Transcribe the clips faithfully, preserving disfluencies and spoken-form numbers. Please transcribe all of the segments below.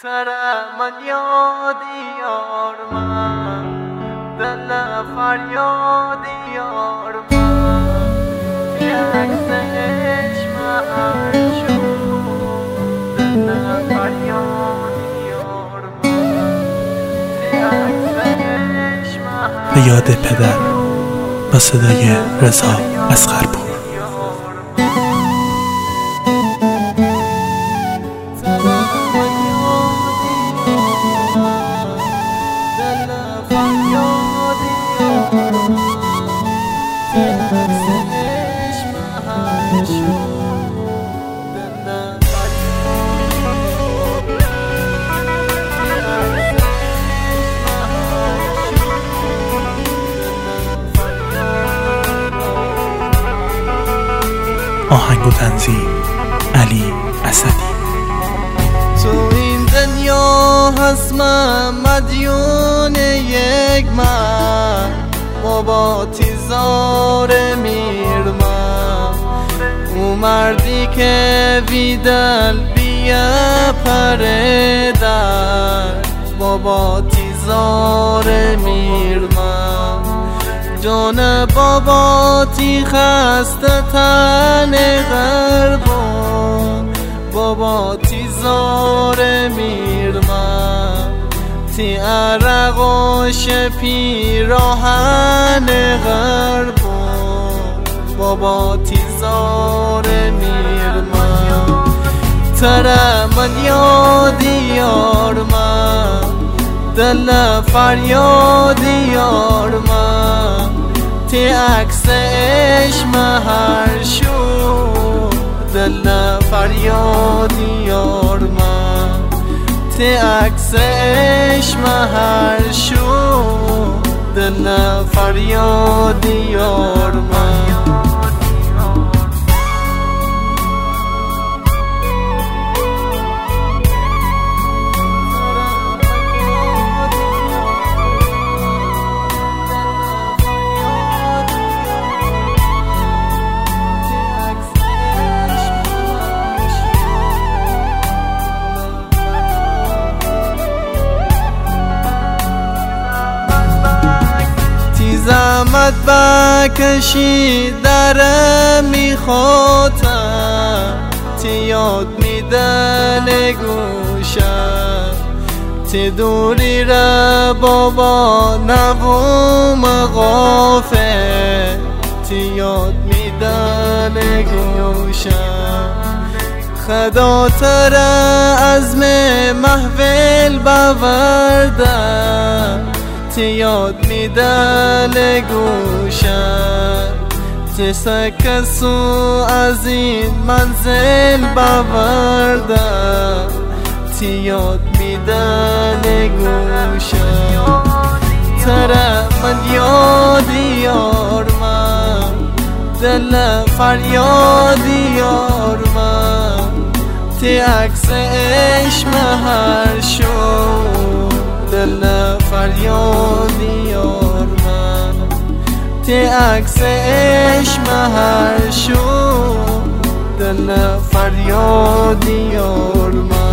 ترى من یادی یار من، دل فریادی یار من، بی عکس عشق هر شو، دل فریادی یار من، بی عکس عشق هر به یاد پدر با صدای رضا اصغرپور. آهنگ و تنظیم علی اسدی. تو این دنیا هست من مدیون یک من، بابا تیزار میرمن، او مردی که ویدل بیه پردر، بابا تیزار میرمن، جان بابا تی خسته تن غربان، بابا تیزار میرمن، تی عرقاش پیراهن غربان، بابا تیزار میرمن، ترى من یادی یار من، دل فریادی یار من، تی عکس عشق هر شو، دل فریادی یار من، تی عکس عشق هر شو، دل فریادی یار من. زحمت بکشی در میخواتم، تی یاد میدن گوشم، تی دوری را بابا نبوم غافه، تی یاد میدن گوشم، خدا ترا عزم محول بوردم، تی یاد میدن گوشم، تی سکسو از این منزل بوردم، تی یاد میدن گوشم، ترا من یادی یار من، دل فریادی یار من، تی عکس عشق هر شو، دل فریادی یار من، تی عکس عشق هر شو، دل فریادی یار من.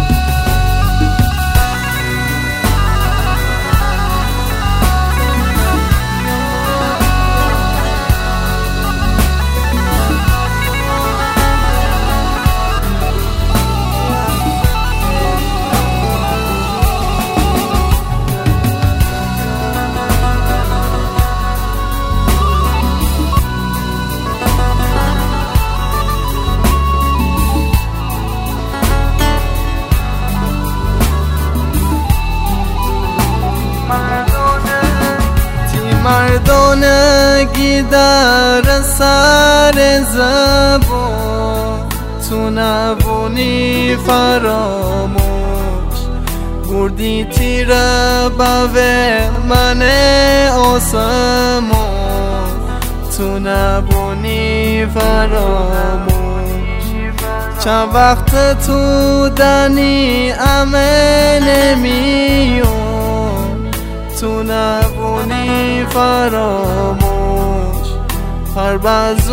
مردانگی در سر زبان، تو نبونی فراموش، بردی تیره باوه من آسمان، تو نبونی فراموش، چند وقت تو دنی امن نمیون، تو نبونی فراموش، هر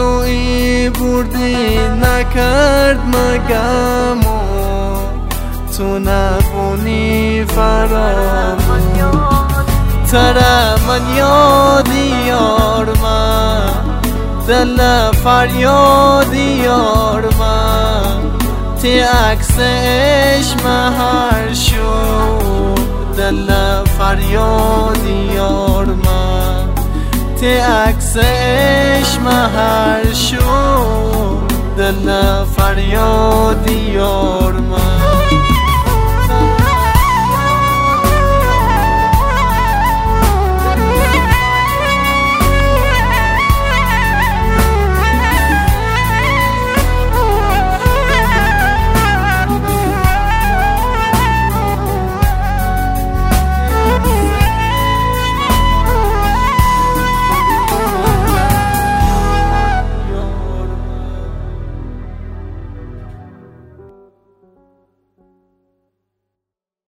بازویی بردی نکرد مگمون، تو نبونی فراموش ترى من یادی یار من دل فریادی یار من تی عکس عشق هر شو دل فریادی یار من تی عکس عشق هر شو دل فریادی یار من